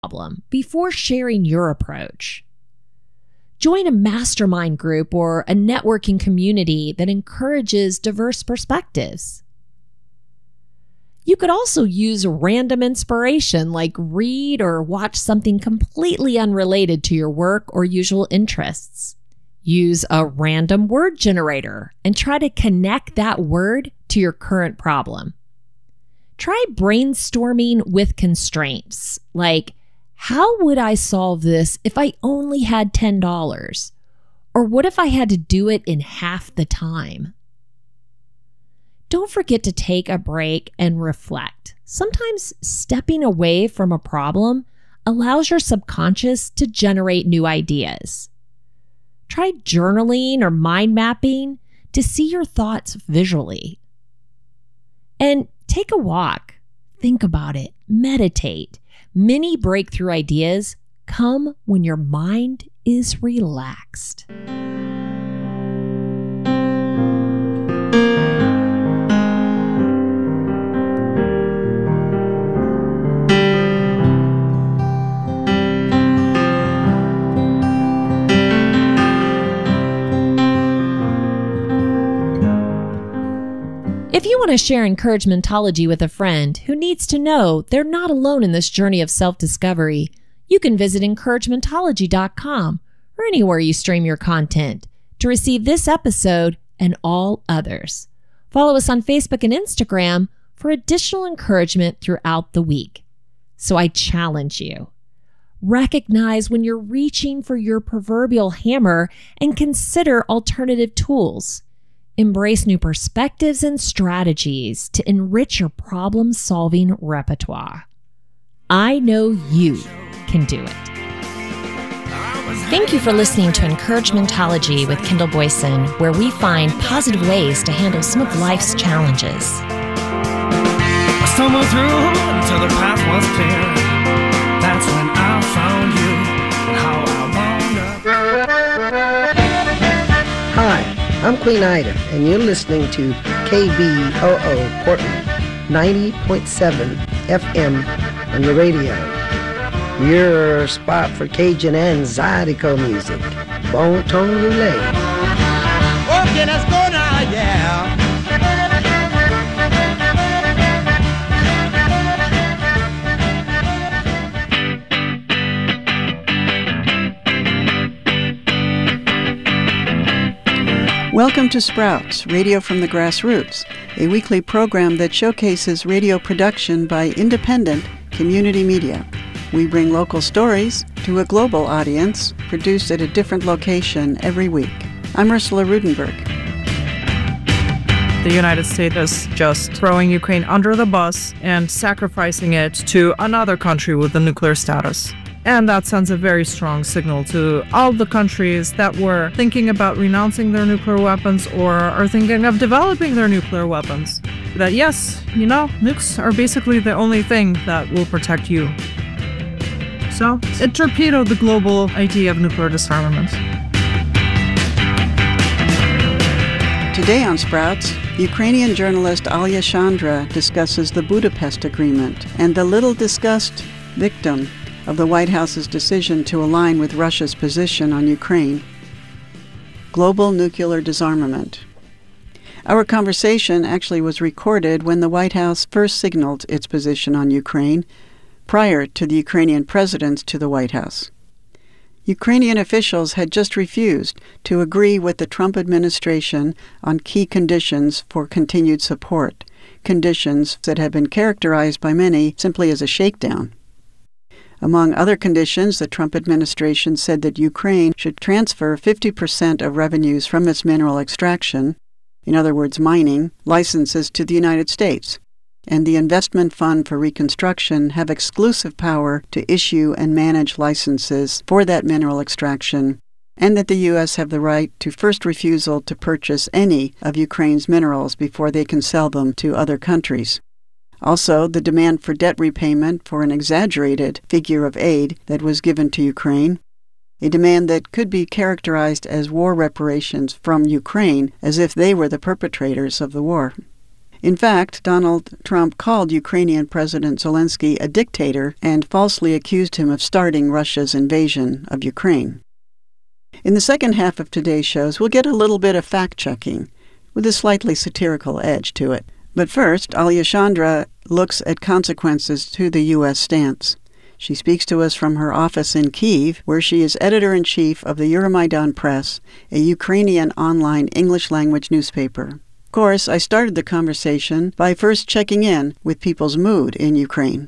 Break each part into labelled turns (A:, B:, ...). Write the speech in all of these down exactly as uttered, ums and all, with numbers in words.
A: problem before sharing your approach. Join a mastermind group or a networking community that encourages diverse perspectives. You could also use random inspiration, like read or watch something completely unrelated to your work or usual interests. Use a random word generator and try to connect that word to your current problem. Try brainstorming with constraints, like, how would I solve this if I only had ten dollars? Or what if I had to do it in half the time? Don't forget to take a break and reflect. Sometimes stepping away from a problem allows your subconscious to generate new ideas. Try journaling or mind mapping to see your thoughts visually. And take a walk. Think about it. Meditate. Many breakthrough ideas come when your mind is relaxed. If you want to share Encouragementology with a friend who needs to know they're not alone in this journey of self-discovery, you can visit encouragementology dot com or anywhere you stream your content to receive this episode and all others. Follow us on Facebook and Instagram for additional encouragement throughout the week. So I challenge you. Recognize when you're reaching for your proverbial hammer and consider alternative tools. Embrace new perspectives and strategies to enrich your problem-solving repertoire. I know you can do it. Thank you for listening to Encouragementology with Kendall Boyson, where we find positive ways to handle some of life's challenges.
B: I stumbled through until the path was clear. That's when I found you and how I wound up.
C: Hi. I'm Queen Ida, and you're listening to K B O O Portland, ninety point seven F M on your radio. Your spot for Cajun and Zydeco music. Bon ton roulette.
B: Okay, let's go now, yeah.
D: Welcome to Sprouts, Radio from the Grassroots, a weekly program that showcases radio production by independent community media. We bring local stories to a global audience, produced at a different location every week. I'm Ursula Rudenberg.
E: The United States is just throwing Ukraine under the bus and sacrificing it to another country with a nuclear status. And that sends a very strong signal to all the countries that were thinking about renouncing their nuclear weapons or are thinking of developing their nuclear weapons. That yes, you know, nukes are basically the only thing that will protect you. So it torpedoed the global idea of nuclear disarmament.
D: Today on Sprouts, Ukrainian journalist Alia Chandra discusses the Budapest Agreement and the little-discussed victim of the White House's decision to align with Russia's position on Ukraine, global nuclear disarmament. Our conversation actually was recorded when the White House first signaled its position on Ukraine, prior to the Ukrainian presidents to the White House. Ukrainian officials had just refused to agree with the Trump administration on key conditions for continued support, conditions that have been characterized by many simply as a shakedown. Among other conditions, the Trump administration said that Ukraine should transfer fifty percent of revenues from its mineral extraction, in other words mining, licenses to the United States, and the Investment Fund for Reconstruction have exclusive power to issue and manage licenses for that mineral extraction, and that the U S have the right to first refusal to purchase any of Ukraine's minerals before they can sell them to other countries. Also, the demand for debt repayment for an exaggerated figure of aid that was given to Ukraine, a demand that could be characterized as war reparations from Ukraine as if they were the perpetrators of the war. In fact, Donald Trump called Ukrainian President Zelensky a dictator and falsely accused him of starting Russia's invasion of Ukraine. In the second half of today's shows, we'll get a little bit of fact-checking with a slightly satirical edge to it. But first, Alyoshandra looks at consequences to the U S stance. She speaks to us from her office in Kyiv, where she is editor-in-chief of the Euromaidan Press, a Ukrainian online English-language newspaper. Of course, I started the conversation by first checking in with people's mood in Ukraine.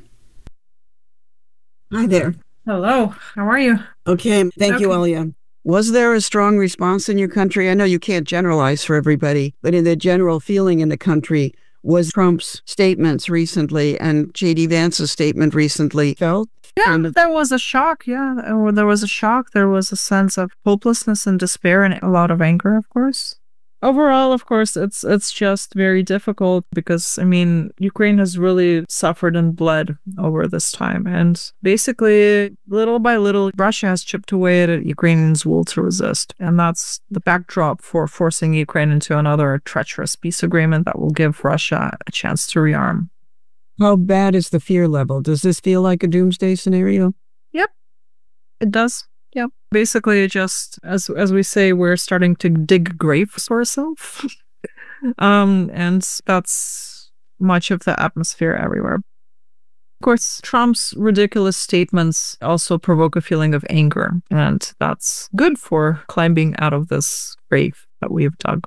F: Hi there.
E: Hello. How are you?
F: Okay, thank
E: Okay.
F: you, Alia. Was there a strong response in your country? I know you can't generalize for everybody, but in the general feeling in the country, was Trump's statements recently and J D Vance's statement recently felt?
E: Yeah,
F: kind of-
E: there was a shock. Yeah, there- there was a shock. There was a sense of hopelessness and despair and a lot of anger, of course. Overall, of course, it's it's just very difficult because, I mean, Ukraine has really suffered and bled over this time. And basically, little by little, Russia has chipped away at Ukrainians' will to resist. And that's the backdrop for forcing Ukraine into another treacherous peace agreement that will give Russia a chance to rearm.
F: How bad is the fear level? Does this feel like a doomsday scenario?
E: Yep, it does. Yep. Basically, just as as we say, we're starting to dig graves for ourselves. um, and that's much of the atmosphere everywhere. Of course, Trump's ridiculous statements also provoke a feeling of anger, and that's good for climbing out of this grave that we've dug.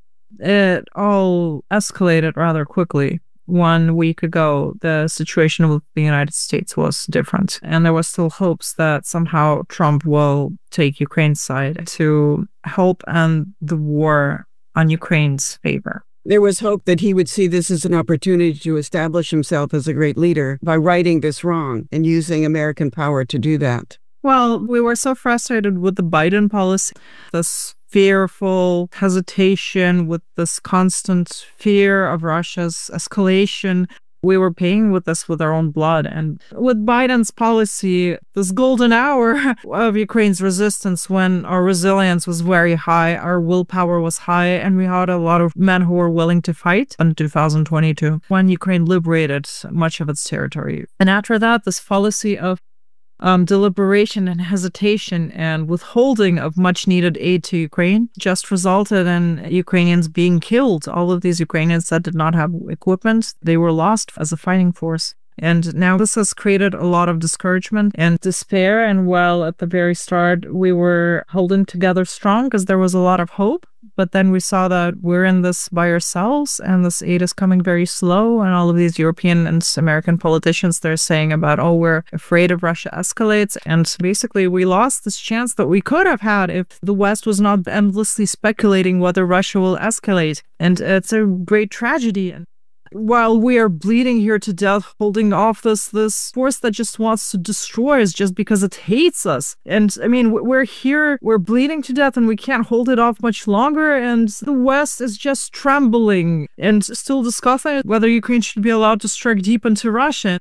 E: It all escalated rather quickly. One week ago, the situation with the United States was different, and there was still hopes that somehow Trump will take Ukraine's side to help end the war on Ukraine's favor.
F: There was hope that he would see this as an opportunity to establish himself as a great leader by righting this wrong and using American power to do that.
E: Well, we were so frustrated with the Biden policy, this fearful hesitation with this constant fear of Russia's escalation. We were paying with this with our own blood. And with Biden's policy, this golden hour of Ukraine's resistance, when our resilience was very high, our willpower was high, and we had a lot of men who were willing to fight in two thousand twenty-two, when Ukraine liberated much of its territory. And after that, this policy of Um, deliberation and hesitation and withholding of much-needed aid to Ukraine just resulted in Ukrainians being killed. All of these Ukrainians that did not have equipment, they were lost as a fighting force. And now this has created a lot of discouragement and despair. And while at the very start we were holding together strong because there was a lot of hope, but then we saw that we're in this by ourselves and this aid is coming very slow. And all of these European and American politicians, they're saying about, oh, we're afraid if Russia escalates. And basically we lost this chance that we could have had if the West was not endlessly speculating whether Russia will escalate. And it's a great tragedy. While we are bleeding here to death, holding off this this force that just wants to destroy us just because it hates us. And I mean, we're here, we're bleeding to death, and we can't hold it off much longer. And the West is just trembling and still discussing whether Ukraine should be allowed to strike deep into Russia.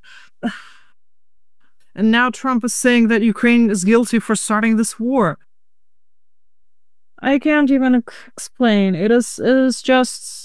E: And now Trump is saying that Ukraine is guilty for starting this war. I can't even explain. It is, it is just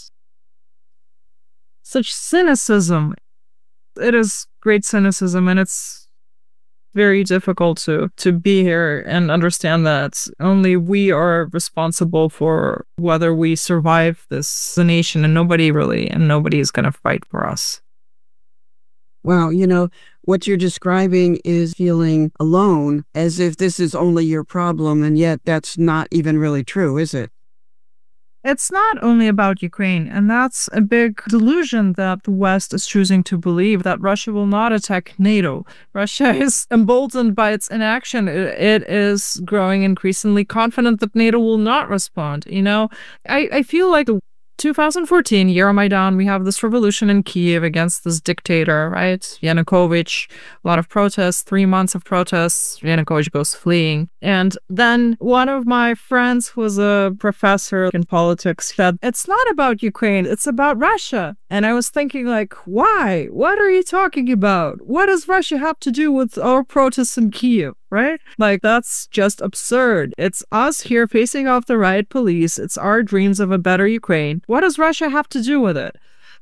E: such cynicism. It is great cynicism, and it's very difficult to to be here and understand that only we are responsible for whether we survive this nation, and nobody really, and nobody is going to fight for us.
F: Wow, you know, what you're describing is feeling alone, as if this is only your problem, and yet that's not even really true, is it?
E: It's not only about Ukraine, and that's a big delusion that the West is choosing to believe, that Russia will not attack NATO. Russia is emboldened by its inaction. It is growing increasingly confident that NATO will not respond. You know, I, I feel like the twenty fourteen, Euromaidan, we have this revolution in Kyiv against this dictator, right? Yanukovych, a lot of protests, three months of protests, Yanukovych goes fleeing. And then one of my friends who was a professor in politics said, it's not about Ukraine, it's about Russia. And I was thinking, like, why? What are you talking about? What does Russia have to do with our protests in Kyiv? Right? Like, that's just absurd. It's us here facing off the riot police. It's our dreams of a better Ukraine. What does Russia have to do with it?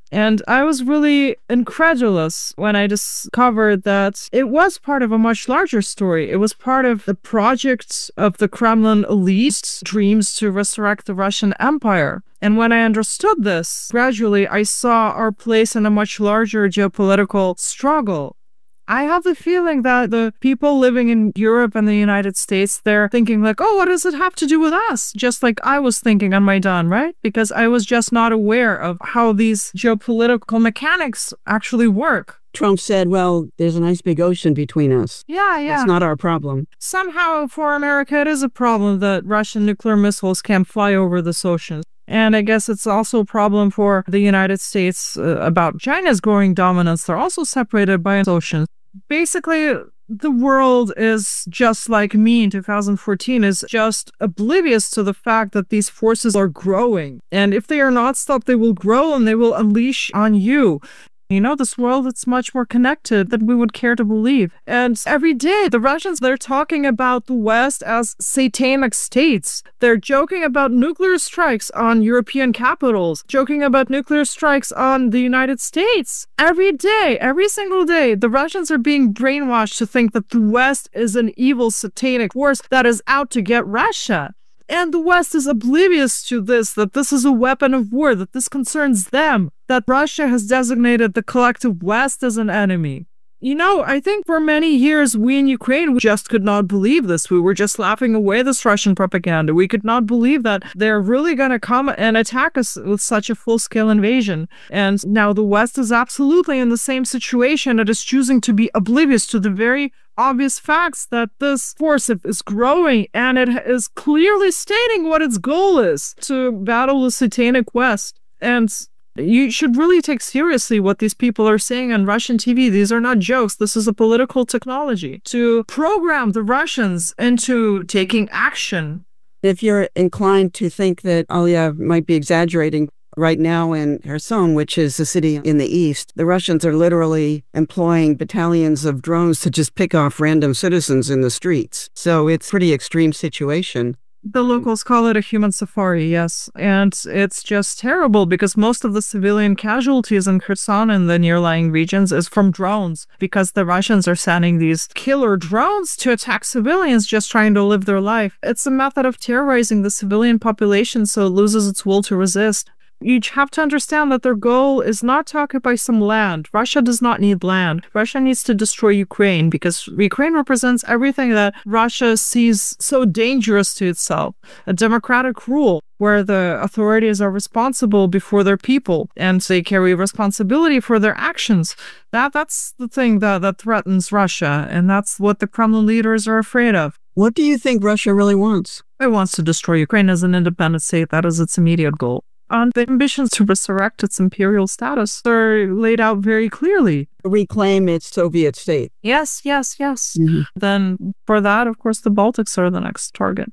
E: And I was really incredulous when I discovered that it was part of a much larger story. It was part of the project of the Kremlin elite's dreams to resurrect the Russian Empire. And when I understood this, gradually I saw our place in a much larger geopolitical struggle. I have the feeling that the people living in Europe and the United States, they're thinking like, oh, what does it have to do with us? Just like I was thinking on Maidan, right? Because I was just not aware of how these geopolitical mechanics actually work.
F: Trump said, well, there's a nice big ocean between us.
E: Yeah, yeah.
F: It's not our problem.
E: Somehow for America, it is a problem that Russian nuclear missiles can't fly over this ocean. And I guess it's also a problem for the United States uh, about China's growing dominance. They're also separated by oceans. Basically, the world is just like me in two thousand fourteen, is just oblivious to the fact that these forces are growing. And if they are not stopped, they will grow and they will unleash on you. You know, this world, it's much more connected than we would care to believe. And every day, the Russians, they're talking about the West as satanic states. They're joking about nuclear strikes on European capitals, joking about nuclear strikes on the United States. Every day, every single day, the Russians are being brainwashed to think that the West is an evil satanic force that is out to get Russia. And the West is oblivious to this, that this is a weapon of war, that this concerns them, that Russia has designated the collective West as an enemy. You know, I think for many years, we in Ukraine we just could not believe this. We were just laughing away this Russian propaganda. We could not believe that they're really going to come and attack us with such a full-scale invasion. And now the West is absolutely in the same situation. It is choosing to be oblivious to the very obvious facts that this force is growing, and it is clearly stating what its goal is, to battle the satanic West. And you should really take seriously what these people are saying on Russian T V. These are not jokes. This is a political technology to program the Russians into taking action.
F: If you're inclined to think that Aliya might be exaggerating, right now in Kherson, which is a city in the east, the Russians are literally employing battalions of drones to just pick off random citizens in the streets. So it's a pretty extreme situation.
E: The locals call it a human safari, yes. And it's just terrible because most of the civilian casualties in Kherson and the near-lying regions is from drones, because the Russians are sending these killer drones to attack civilians just trying to live their life. It's a method of terrorizing the civilian population so it loses its will to resist. You have to understand that their goal is not to occupy some land. Russia does not need land. Russia needs to destroy Ukraine because Ukraine represents everything that Russia sees so dangerous to itself. A democratic rule where the authorities are responsible before their people and they carry responsibility for their actions. That That's the thing that, that threatens Russia, and that's what the Kremlin leaders are afraid of.
F: What do you think Russia really wants?
E: It wants to destroy Ukraine as an independent state. That is its immediate goal. And the ambitions to resurrect its imperial status are laid out very clearly.
F: Reclaim its Soviet state.
E: Yes, yes, yes.
F: Mm-hmm.
E: Then for that, of course, the Baltics are the next target.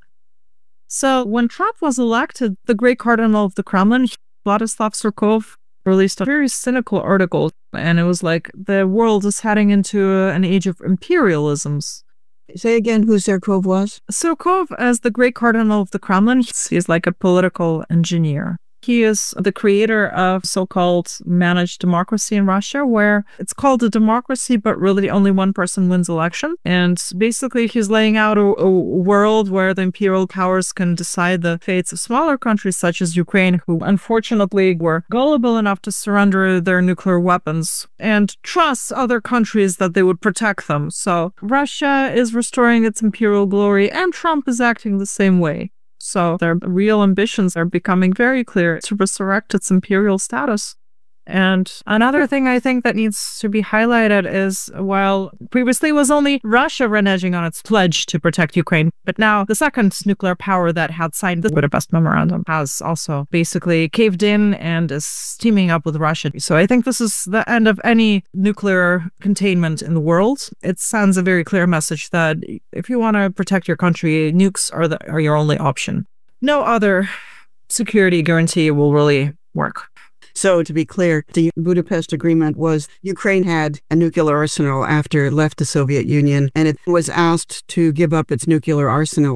E: So when Trump was elected, the great cardinal of the Kremlin, Vladislav Surkov, released a very cynical article. And it was like, the world is heading into an age of imperialisms.
F: Say again who Surkov was?
E: Surkov, as the great cardinal of the Kremlin, he's like a political engineer. He is the creator of so-called managed democracy in Russia, where it's called a democracy, but really only one person wins election. And basically, he's laying out a, a world where the imperial powers can decide the fates of smaller countries, such as Ukraine, who unfortunately were gullible enough to surrender their nuclear weapons and trust other countries that they would protect them. So Russia is restoring its imperial glory, and Trump is acting the same way. So their real ambitions are becoming very clear to resurrect its imperial status. And another thing I think that needs to be highlighted is, while previously it was only Russia reneging on its pledge to protect Ukraine, but now the second nuclear power that had signed the Budapest Memorandum has also basically caved in and is teaming up with Russia. So I think this is the end of any nuclear containment in the world. It sends a very clear message that if you want to protect your country, nukes are, the, are your only option. No other security guarantee will really work.
F: So to be clear, the Budapest Agreement was Ukraine had a nuclear arsenal after it left the Soviet Union, and it was asked to give up its nuclear arsenal.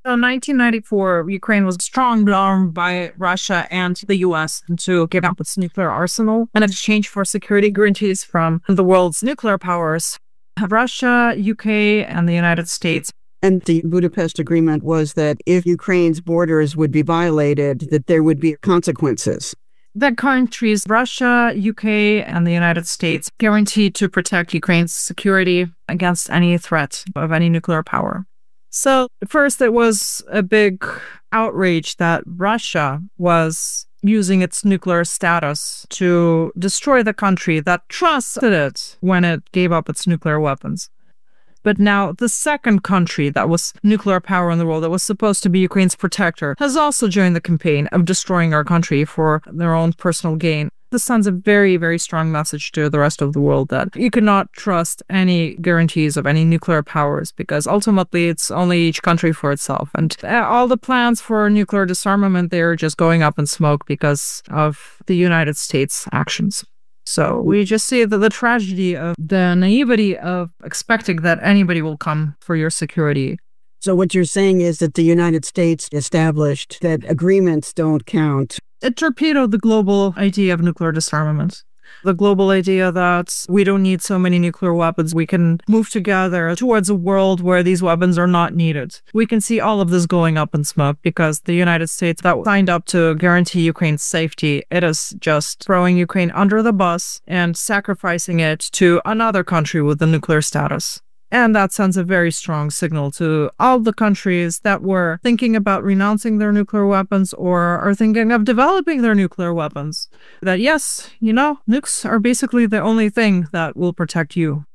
E: In nineteen ninety-four, Ukraine was strong-armed by Russia and the U S to give up its nuclear arsenal in exchange for security guarantees from the world's nuclear powers. Russia, U K, and the United States.
F: And the Budapest Agreement was that if Ukraine's borders would be violated, that there would be consequences.
E: The countries, Russia, U K, and the United States, guaranteed to protect Ukraine's security against any threat of any nuclear power. So first, it was a big outrage that Russia was using its nuclear status to destroy the country that trusted it when it gave up its nuclear weapons. But now the second country that was nuclear power in the world, that was supposed to be Ukraine's protector, has also joined the campaign of destroying our country for their own personal gain. This sends a very, very strong message to the rest of the world that you cannot trust any guarantees of any nuclear powers, because ultimately it's only each country for itself. And all the plans for nuclear disarmament, they're just going up in smoke because of the United States' actions. So we just see the, the tragedy of the naivety of expecting that anybody will come for your security.
F: So what you're saying is that the United States established that agreements don't count.
E: It torpedoed the global idea of nuclear disarmament. The global idea that we don't need so many nuclear weapons. We can move together towards a world where these weapons are not needed. We can see all of this going up in smoke because the United States that signed up to guarantee Ukraine's safety, it is just throwing Ukraine under the bus and sacrificing it to another country with a nuclear status. And that sends a very strong signal to all the countries that were thinking about renouncing their nuclear weapons or are thinking of developing their nuclear weapons. That yes, you know, nukes are basically the only thing that will protect you.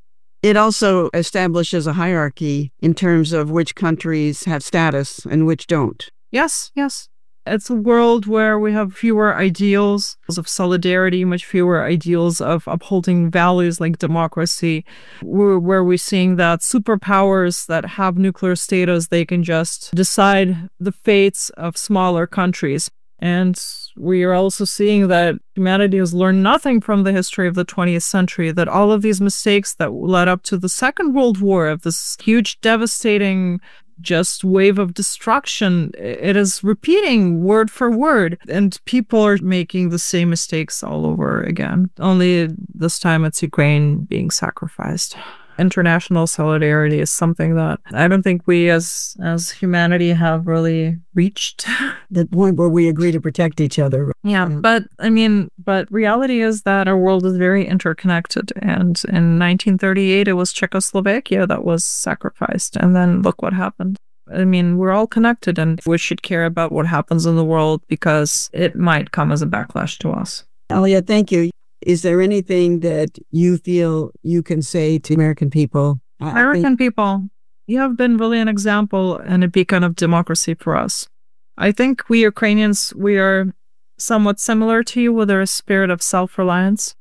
F: It also establishes a hierarchy in terms of which countries have status and which don't.
E: Yes, yes. It's a world where we have fewer ideals of solidarity, much fewer ideals of upholding values like democracy, where we're seeing that superpowers that have nuclear status, they can just decide the fates of smaller countries. And we are also seeing that humanity has learned nothing from the history of the twentieth century, that all of these mistakes that led up to the Second World War, of this huge, devastating just wave of destruction, it is repeating word for word, and people are making the same mistakes all over again. Only this time it's Ukraine being sacrificed. International solidarity is something that I don't think we as as humanity have really reached.
F: The point where we agree to protect each other.
E: Yeah, but I mean, but reality is that our world is very interconnected. And in nineteen thirty-eight, it was Czechoslovakia that was sacrificed. And then look what happened. I mean, we're all connected, and we should care about what happens in the world because it might come as a backlash to us.
F: Alia, thank you. Is there anything that you feel you can say to American people?
E: American think- people, you have been really an example and a beacon of democracy for us. I think we Ukrainians, we are somewhat similar to you with our spirit of self-reliance,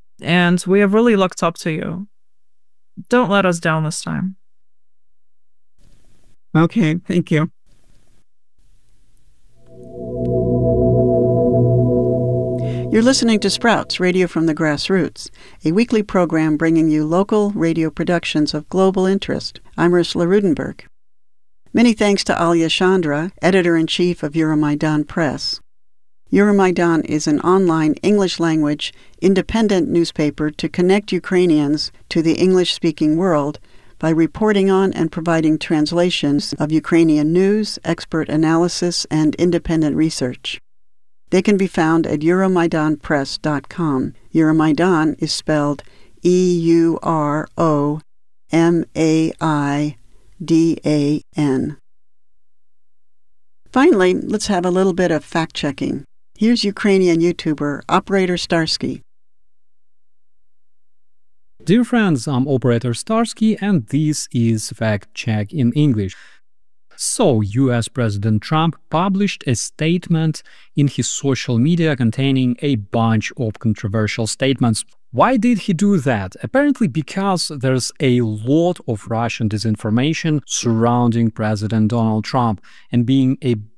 E: and we have really looked up to you. Don't let us down this time.
F: Okay, thank you.
D: You're listening to Sprouts, Radio from the Grassroots, a weekly program bringing you local radio productions of global interest. I'm Ursula Rudenberg. Many thanks to Alia Chandra, Editor-in-Chief of Euromaidan Press. Euromaidan is an online English-language, independent newspaper to connect Ukrainians to the English-speaking world by reporting on and providing translations of Ukrainian news, expert analysis, and independent research. They can be found at euromaidan press dot com. Euromaidan is spelled E U R O M A I D A N. Finally, let's have a little bit of fact-checking. Here's Ukrainian YouTuber Operator Starsky.
G: Dear friends, I'm Operator Starsky, and this is Fact Check in English. So, U S President Trump published a statement in his social media containing a bunch of controversial statements. Why did he do that? Apparently because there's a lot of Russian disinformation surrounding President Donald Trump, and being a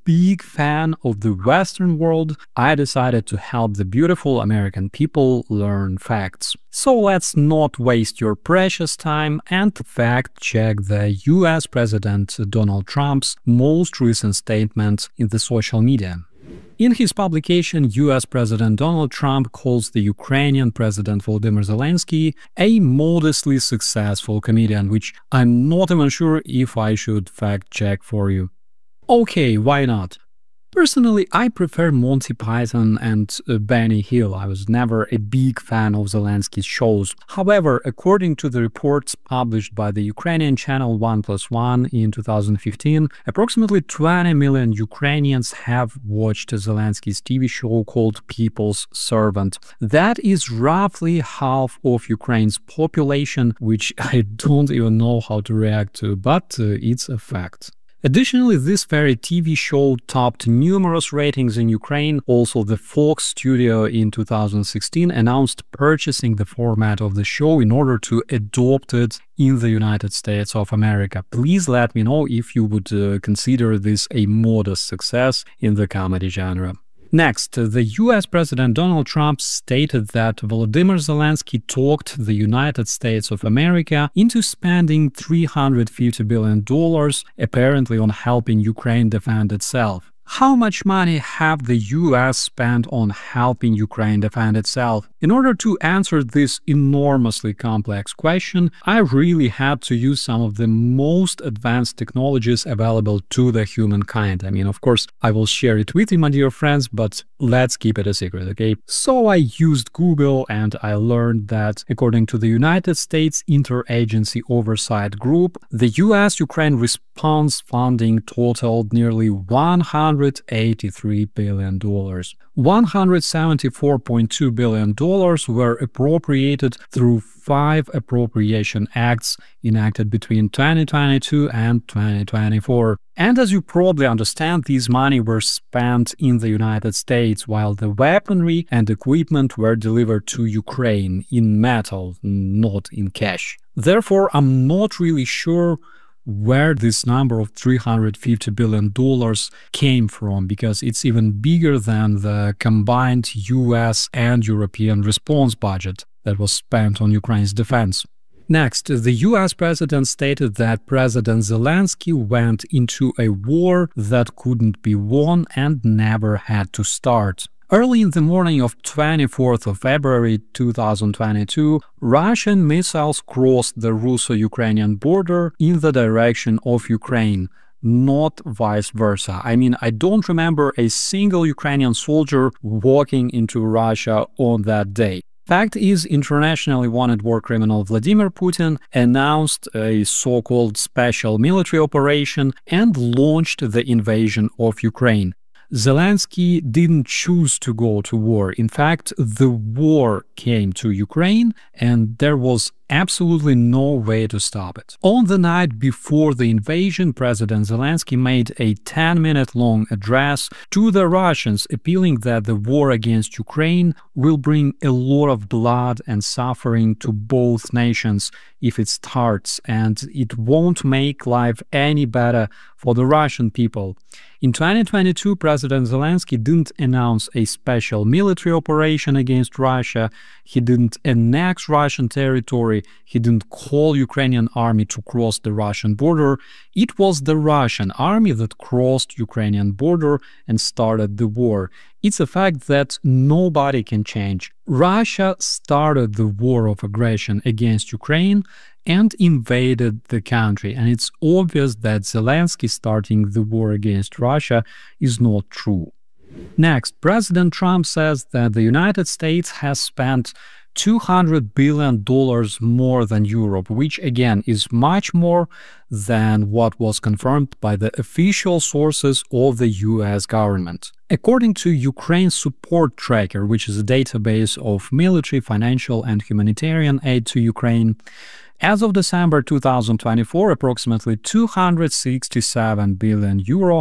G: big fan of the Western world, I decided to help the beautiful American people learn facts. So let's not waste your precious time and fact-check the U S President Donald Trump's most recent statement in the social media. In his publication, U S President Donald Trump calls the Ukrainian President Volodymyr Zelensky a modestly successful comedian, which I'm not even sure if I should fact-check for you. Okay, why not? Personally, I prefer Monty Python and uh, Benny Hill. I was never a big fan of Zelensky's shows. However, according to the reports published by the Ukrainian channel one plus one in two thousand fifteen, approximately twenty million Ukrainians have watched Zelensky's T V show called People's Servant. That is roughly half of Ukraine's population, which I don't even know how to react to, but uh, it's a fact. Additionally, this very T V show topped numerous ratings in Ukraine. Also, the Fox studio in two thousand sixteen announced purchasing the format of the show in order to adopt it in the United States of America. Please let me know if you would uh, consider this a modest success in the comedy genre. Next, the U S President Donald Trump stated that Volodymyr Zelensky talked the United States of America into spending three hundred fifty billion dollars, apparently on helping Ukraine defend itself. How much money have the U S spent on helping Ukraine defend itself? In order to answer this enormously complex question, I really had to use some of the most advanced technologies available to the humankind. I mean, of course, I will share it with you, my dear friends, but let's keep it a secret, okay? So I used Google and I learned that according to the United States Interagency Oversight Group, the U S-Ukraine response funding totaled nearly one hundred eighty-three billion dollars. one hundred seventy-four point two billion dollars were appropriated through five appropriation acts enacted between twenty twenty-two and twenty twenty-four. And as you probably understand, these money were spent in the United States, while the weaponry and equipment were delivered to Ukraine in metal, not in cash. Therefore, I'm not really sure where this number of three hundred fifty billion dollars came from, because it's even bigger than the combined U S and European response budget that was spent on Ukraine's defense. Next, the U S president stated that President Zelensky went into a war that couldn't be won and never had to start. Early in the morning of twenty-fourth of February two thousand twenty-two, Russian missiles crossed the Russo-Ukrainian border in the direction of Ukraine, not vice versa. I mean, I don't remember a single Ukrainian soldier walking into Russia on that day. Fact is, internationally wanted war criminal Vladimir Putin announced a so-called special military operation and launched the invasion of Ukraine. Zelensky didn't choose to go to war. In fact, the war came to Ukraine and there was absolutely no way to stop it. On the night before the invasion, President Zelensky made a ten-minute long address to the Russians, appealing that the war against Ukraine will bring a lot of blood and suffering to both nations if it starts, and it won't make life any better for the Russian people. In twenty twenty-two, President Zelensky didn't announce a special military operation against Russia, he didn't annex Russian territory, he didn't call Ukrainian army to cross the Russian border. It was the Russian army that crossed Ukrainian border and started the war. It's a fact that nobody can change. Russia started the war of aggression against Ukraine and invaded the country, and it's obvious that Zelensky starting the war against Russia is not true. Next, President Trump says that the United States has spent two hundred billion dollars more than Europe, which again is much more than what was confirmed by the official sources of the U S government. According to Ukraine Support Tracker, which is a database of military, financial, and humanitarian aid to Ukraine, as of December two thousand twenty-four, approximately two hundred sixty-seven billion euro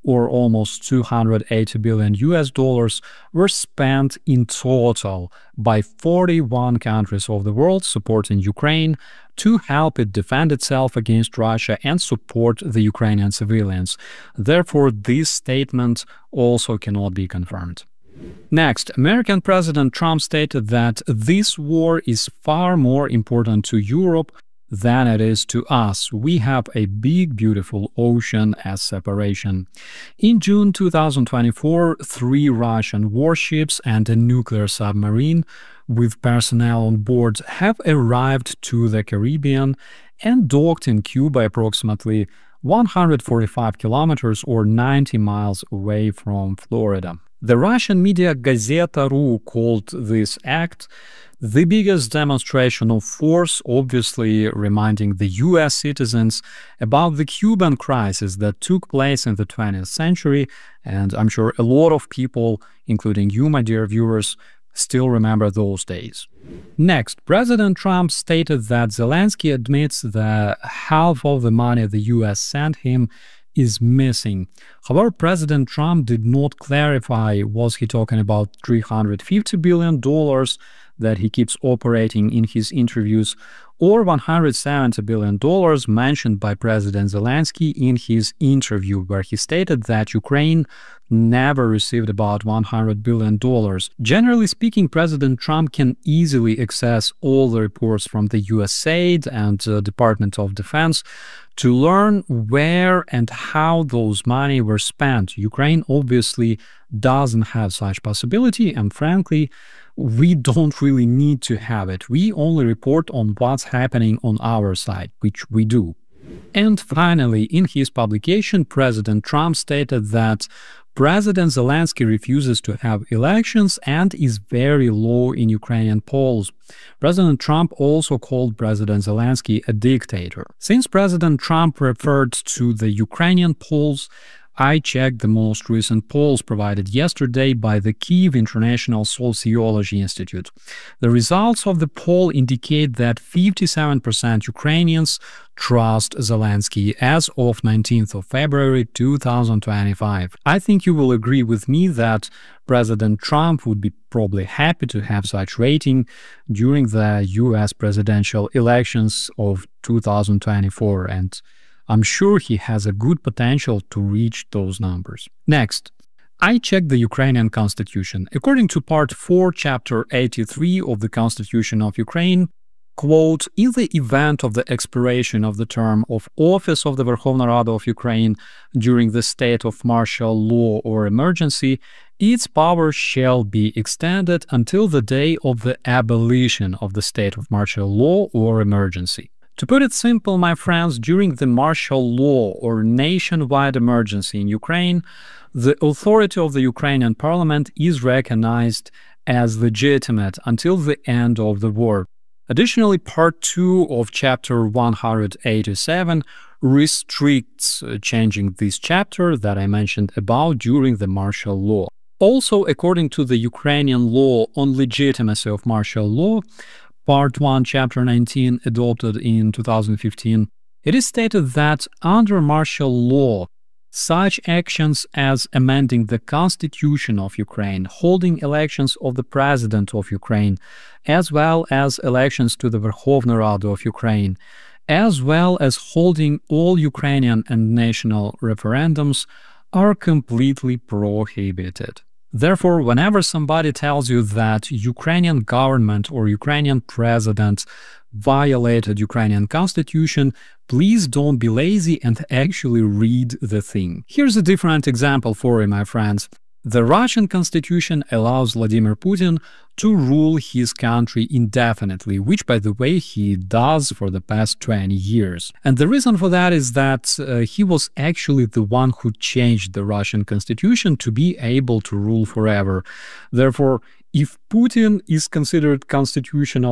G: or almost two hundred eighty billion U S dollars, were spent in total by forty-one countries of the world supporting Ukraine to help it defend itself against Russia and support the Ukrainian civilians. Therefore, this statement also cannot be confirmed. Next, American President Trump stated that this war is far more important to Europe than it is to us. We have a big, beautiful ocean as separation. In June two thousand twenty-four, three Russian warships and a nuclear submarine with personnel on board have arrived to the Caribbean and docked in Cuba approximately one hundred forty-five kilometers or ninety miles away from Florida. The Russian media Gazeta ru called this act the biggest demonstration of force, obviously reminding the U S citizens about the Cuban crisis that took place in the twentieth century, and I'm sure a lot of people, including you, my dear viewers, still remember those days. Next, President Trump stated that Zelensky admits that half of the money the U S sent him is missing. However, President Trump did not clarify, was he talking about three hundred fifty billion dollars that he keeps operating in his interviews, or one hundred seventy billion dollars mentioned by President Zelensky in his interview, where he stated that Ukraine never received about one hundred billion dollars. Generally speaking, President Trump can easily access all the reports from the U S A I D and uh, Department of Defense to learn where and how those money were spent. Ukraine obviously doesn't have such possibility, and frankly, we don't really need to have it. We only report on what's happening on our side, which we do. And finally, in his publication, President Trump stated that President Zelensky refuses to have elections and is very low in Ukrainian polls. President Trump also called President Zelensky a dictator. Since President Trump referred to the Ukrainian polls, I checked the most recent polls provided yesterday by the Kyiv International Sociology Institute. The results of the poll indicate that fifty-seven percent Ukrainians trust Zelensky as of nineteenth of February two thousand twenty-five. I think you will agree with me that President Trump would be probably happy to have such rating during the U S presidential elections of two thousand twenty-four, and I'm sure he has a good potential to reach those numbers. Next, I checked the Ukrainian Constitution. According to Part four, Chapter eighty-three of the Constitution of Ukraine, quote, in the event of the expiration of the term of office of the Verkhovna Rada of Ukraine during the state of martial law or emergency, its power shall be extended until the day of the abolition of the state of martial law or emergency. To put it simple, my friends, during the martial law or nationwide emergency in Ukraine, the authority of the Ukrainian parliament is recognized as legitimate until the end of the war. Additionally, Part two of Chapter one hundred eighty-seven restricts uh, changing this chapter that I mentioned above during the martial law. Also, according to the Ukrainian law on legitimacy of martial law, Part one, Chapter nineteen, adopted in two thousand fifteen, it is stated that under martial law, such actions as amending the Constitution of Ukraine, holding elections of the President of Ukraine, as well as elections to the Verkhovna Rada of Ukraine, as well as holding all Ukrainian and national referendums, are completely prohibited. Therefore, whenever somebody tells you that Ukrainian government or Ukrainian president violated Ukrainian constitution, please don't be lazy and actually read the thing. Here's a different example for you, my friends. The Russian constitution allows Vladimir Putin to rule his country indefinitely, which, by the way, he does for the past twenty years. And the reason for that is that uh, he was actually the one who changed the Russian constitution to be able to rule forever. Therefore, if Putin is considered constitutional,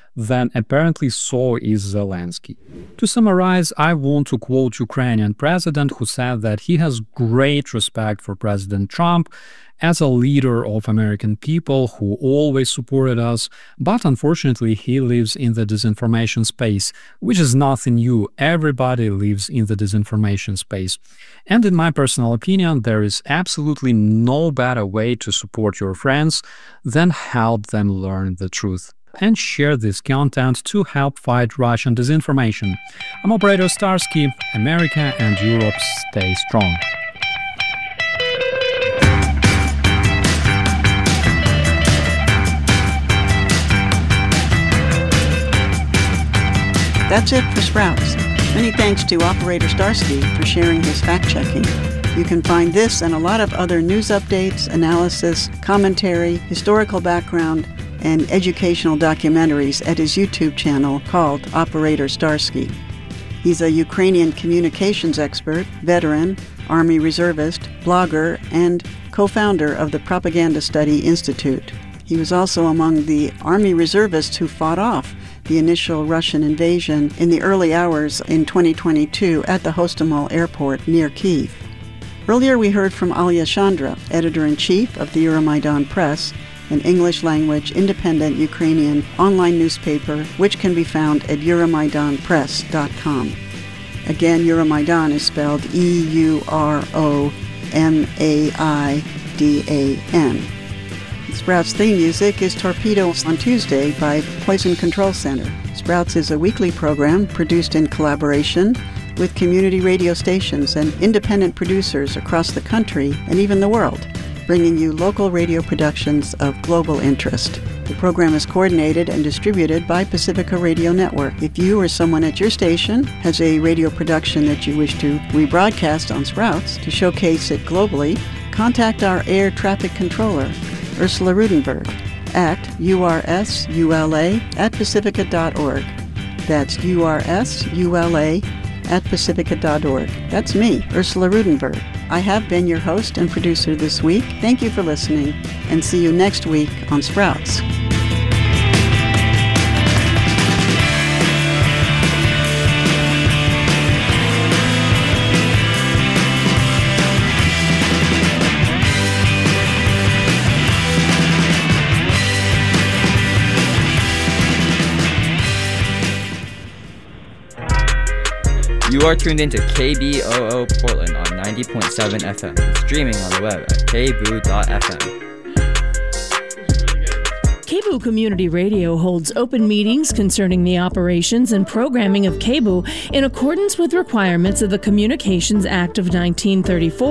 G: then apparently so is Zelensky. To summarize, I want to quote Ukrainian president who said that he has great respect for President Trump as a leader of American people who always supported us, but unfortunately he lives in the disinformation space, which is nothing new. Everybody lives in the disinformation space. And in my personal opinion, there is absolutely no better way to support your friends than help them learn the truth and share this content to help fight Russian disinformation. I'm Operator Starsky. America and Europe stay strong.
D: That's it for Sprouts. Many thanks to Operator Starsky for sharing his fact-checking. You can find this and a lot of other news updates, analysis, commentary, historical background, and educational documentaries at his YouTube channel called Operator Starsky. He's a Ukrainian communications expert, veteran, Army reservist, blogger, and co-founder of the Propaganda Study Institute. He was also among the Army reservists who fought off the initial Russian invasion in the early hours in twenty twenty-two at the Hostomel airport near Kyiv. Earlier we heard from Alya Chandra, editor-in-chief of the Euromaidan Press, an English-language independent Ukrainian online newspaper which can be found at euromaidan press dot com. Again, Euromaidan is spelled E U R O M A I D A N. Sprouts theme music is Torpedo on Tuesday by Poison Control Center. Sprouts is a weekly program produced in collaboration with community radio stations and independent producers across the country and even the world, bringing you local radio productions of global interest. The program is coordinated and distributed by Pacifica Radio Network. If you or someone at your station has a radio production that you wish to rebroadcast on Sprouts to showcase it globally, contact our air traffic controller, Ursula Rudenberg, at ursula at pacifica dot org. That's ursula at pacifica dot org. That's me, Ursula Rudenberg. I have been your host and producer this week. Thank you for listening, and see you next week on Sprouts.
H: You are tuned into K B O O Portland on ninety point seven F M, streaming on the web at k b o o dot f m.
I: K B O O Community Radio holds open meetings concerning the operations and programming of K B O O in accordance with requirements of the Communications Act of nineteen thirty-four.